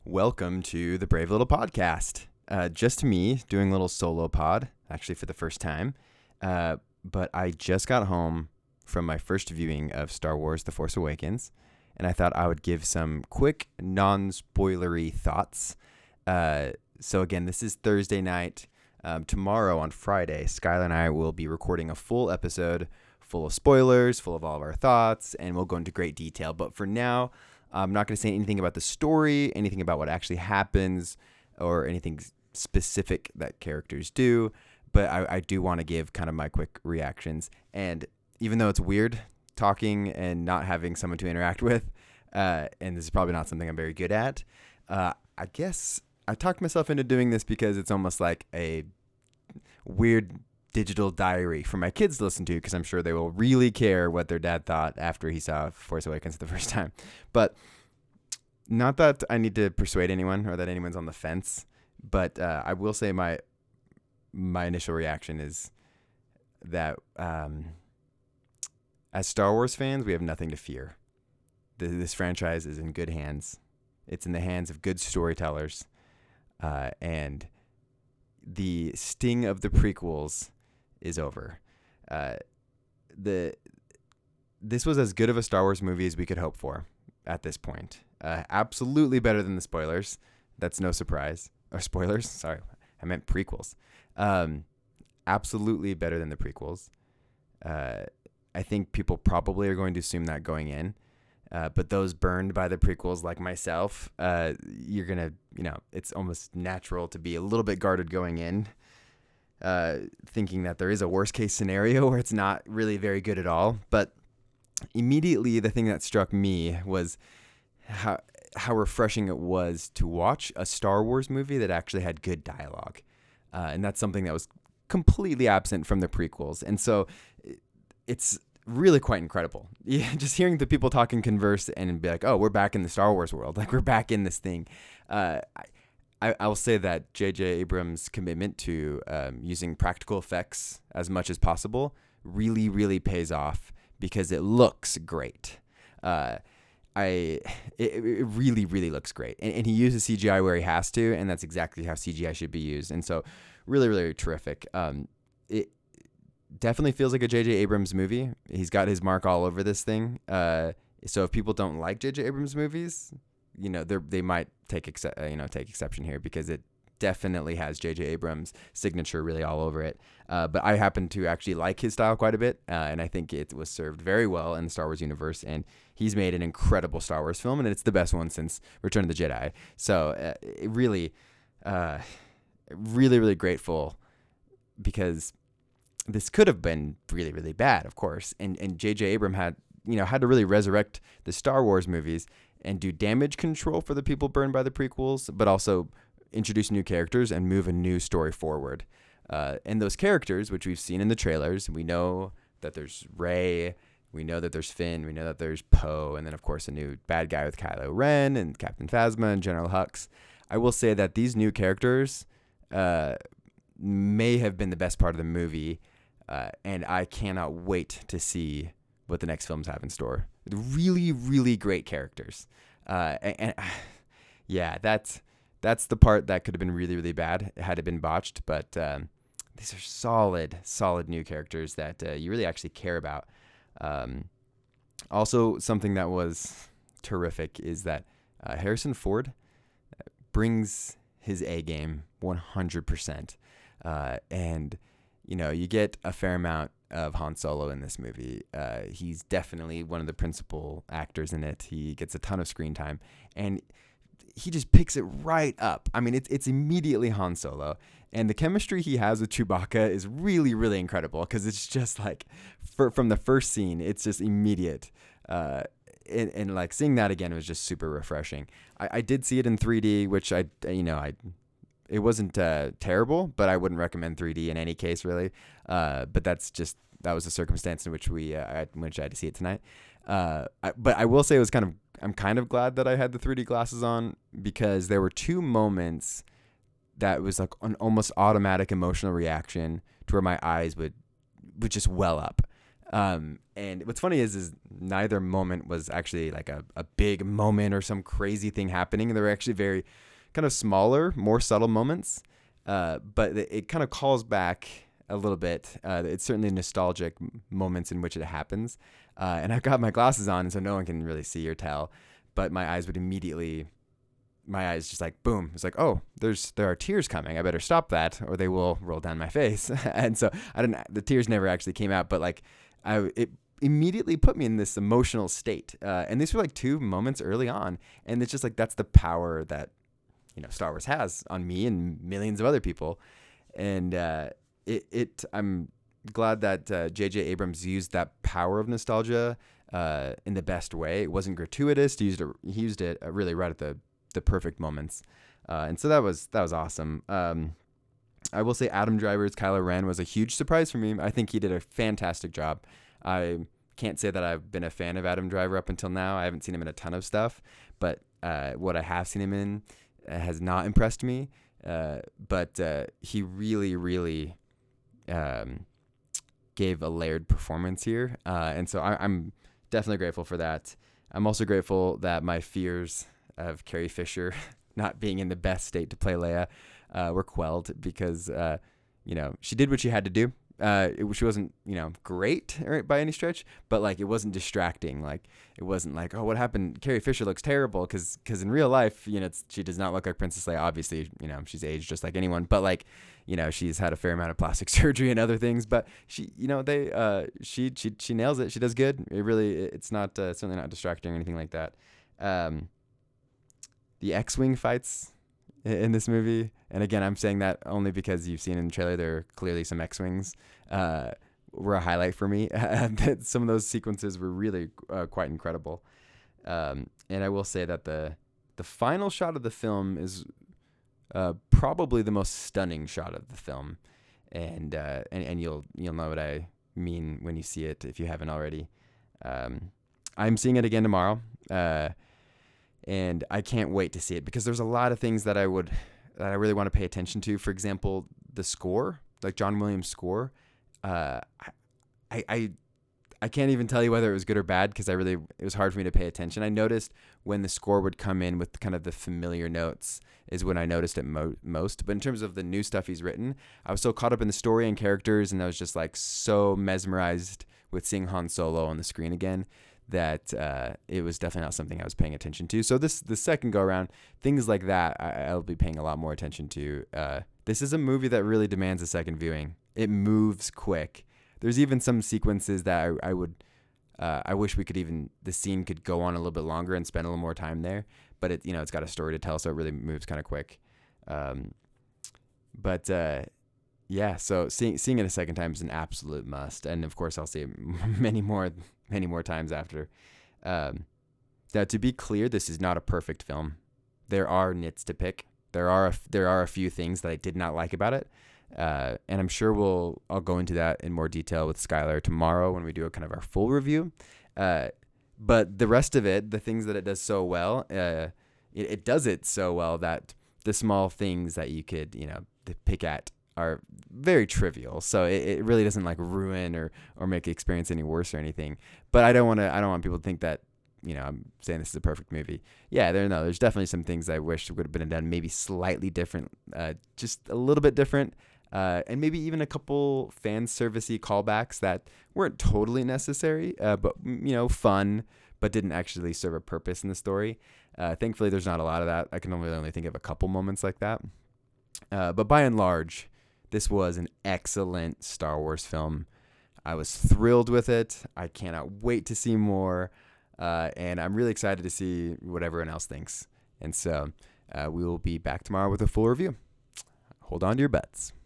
Welcome to the Brave Little Podcast. Just me doing a little solo pod, actually for the first time. But I just got home from my first viewing of Star Wars The Force Awakens, and I thought I would give some quick, non-spoilery thoughts. So again, this is Thursday night. Tomorrow on Friday, Skylar and I will be recording a full episode full of spoilers, full of all of our thoughts, and we'll go into great detail. But for now, I'm not going to say anything about the story, anything about what actually happens, or anything specific that characters do. But I do want to give kind of my quick reactions. And even though it's weird talking and not having someone to interact with, and this is probably not something I'm very good at, I guess I talked myself into doing this because it's almost like a weird digital diary for my kids to listen to, because I'm sure they will really care what their dad thought after he saw Force Awakens the first time. But not that I need to persuade anyone or that anyone's on the fence, but I will say my initial reaction is that as Star Wars fans, we have nothing to fear. This franchise is in good hands. It's in the hands of good storytellers, and the sting of the prequels is over. This was as good of a Star Wars movie as we could hope for at this point. Absolutely better than the spoilers. That's no surprise. Or spoilers? Sorry, I meant prequels. Absolutely better than the prequels. I think people probably are going to assume that going in. But those burned by the prequels like myself, you're going to, it's almost natural to be a little bit guarded going in, thinking that there is a worst case scenario where it's not really very good at all. But immediately the thing that struck me was how refreshing it was to watch a Star Wars movie that actually had good dialogue. And that's something that was completely absent from the prequels. And so it's really quite incredible. Yeah, just hearing the people talk and converse and be like, oh, we're back in the Star Wars world. Like, we're back in this thing. I will say that J.J. Abrams' commitment to using practical effects as much as possible really, really pays off because it looks great. It really, really looks great. And he uses CGI where he has to, and that's exactly how CGI should be used. And so really, really terrific. It definitely feels like a J.J. Abrams movie. He's got his mark all over this thing. So if people don't like J.J. Abrams movies, they might take exception here, because it definitely has J.J. Abrams' signature really all over it. But I happen to actually like his style quite a bit, and I think it was served very well in the Star Wars universe. And he's made an incredible Star Wars film, and it's the best one since Return of the Jedi. So it really, really, really grateful, because this could have been really, really bad, of course. And J.J. Abrams had to really resurrect the Star Wars movies and do damage control for the people burned by the prequels, but also introduce new characters and move a new story forward. And those characters, which we've seen in the trailers, we know that there's Rey, we know that there's Finn, we know that there's Poe, and then, of course, a new bad guy with Kylo Ren and Captain Phasma and General Hux. I will say that these new characters may have been the best part of the movie, and I cannot wait to see what the next films have in store. Really, really great characters. Yeah, that's the part that could have been really, really bad had it been botched. But these are solid new characters that you really actually care about. Also, something that was terrific is that Harrison Ford brings his A game 100%. And you get a fair amount of Han Solo in this movie. He's definitely one of the principal actors in it. He gets a ton of screen time, and he just picks it right up. I mean, it's immediately Han Solo, and the chemistry he has with Chewbacca is really, really incredible, because it's just like from the first scene, it's just immediate. And like seeing that again was just super refreshing. I did see it in 3D, which it wasn't terrible, but I wouldn't recommend 3D in any case, really. But that was the circumstance in which I had to see it tonight. But I will say I'm kind of glad that I had the 3D glasses on, because there were two moments that was like an almost automatic emotional reaction to where my eyes would just well up. And what's funny is neither moment was actually like a big moment or some crazy thing happening. They were actually very kind of smaller, more subtle moments. But it kind of calls back a little bit. It's certainly nostalgic moments in which it happens. And I've got my glasses on, so no one can really see or tell. But my eyes just like, boom. It's like, oh, there are tears coming. I better stop that or they will roll down my face. And so the tears never actually came out, but like it immediately put me in this emotional state. And these were like 2 moments early on. And it's just like, that's the power that, Star Wars has on me and millions of other people. And I'm glad that J.J. Abrams used that power of nostalgia in the best way. It wasn't gratuitous. He used it really right at the perfect moments. And so that was awesome. I will say Adam Driver's Kylo Ren was a huge surprise for me. I think he did a fantastic job. I can't say that I've been a fan of Adam Driver up until now. I haven't seen him in a ton of stuff, but what I have seen him in has not impressed me. But he really, really gave a layered performance here. And so I'm definitely grateful for that. I'm also grateful that my fears of Carrie Fisher not being in the best state to play Leia were quelled because, she did what she had to do. She wasn't, great by any stretch, but like it wasn't distracting. Like it wasn't like, oh, what happened? Carrie Fisher looks terrible because in real life, she does not look like Princess Leia. Obviously, she's aged just like anyone, but like, she's had a fair amount of plastic surgery and other things, but she nails it. She does good. It's not certainly not distracting or anything like that. The X-Wing fights in this movie, and again, I'm saying that only because you've seen in the trailer there are clearly some X-Wings, were a highlight for me. Some of those sequences were really quite incredible. And I will say that the final shot of the film is probably the most stunning shot of the film, and you'll know what I mean when you see it if you haven't already. I'm seeing it again tomorrow. And I can't wait to see it because there's a lot of things that I really want to pay attention to. For example, the score, like John Williams' score. I can't even tell you whether it was good or bad because it was hard for me to pay attention. I noticed when the score would come in with kind of the familiar notes is when I noticed it most. But in terms of the new stuff he's written, I was so caught up in the story and characters, and I was just like so mesmerized with seeing Han Solo on the screen again that it was definitely not something I was paying attention to. So the second go around, things like that, I'll be paying a lot more attention to. This is a movie that really demands a second viewing. It moves quick. There's even some sequences that I wish the scene could go on a little bit longer and spend a little more time there. But it's got a story to tell, so it really moves kind of quick. Yeah, so seeing it a second time is an absolute must, and of course I'll see it many more times after. Now, to be clear, this is not a perfect film. There are nits to pick. There are a few things that I did not like about it, and I'm sure I'll go into that in more detail with Skylar tomorrow when we do a kind of our full review. But the rest of it, the things that it does so well, it does it so well that the small things that you could pick at are very trivial, so it really doesn't like ruin or make the experience any worse or anything. But I don't want people to think that I'm saying this is a perfect movie. Yeah, there's definitely some things I wish would have been done maybe slightly different, just a little bit different, and maybe even a couple fan servicey callbacks that weren't totally necessary, but fun, but didn't actually serve a purpose in the story. Thankfully, there's not a lot of that. I can only think of a couple moments like that. But by and large, this was an excellent Star Wars film. I was thrilled with it. I cannot wait to see more. And I'm really excited to see what everyone else thinks. And so we will be back tomorrow with a full review. Hold on to your butts.